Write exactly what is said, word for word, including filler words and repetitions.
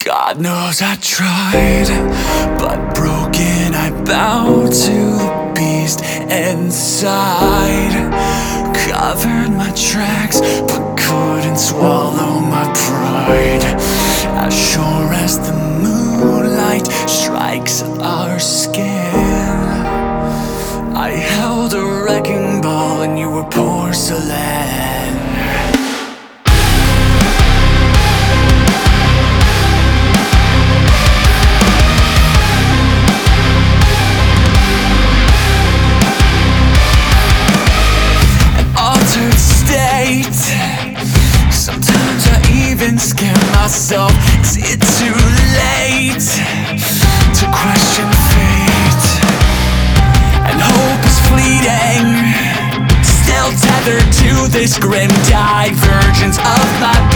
God knows I tried, but broken I bowed to the beast inside. Covered my tracks, but couldn't swallow my pride. As sure as the moonlight strikes our skin, I held a wrecking ball and you were porcelain. Sometimes I even scare myself. Is it too late to question fate? And hope is fleeting, still tethered to this grim divergence of my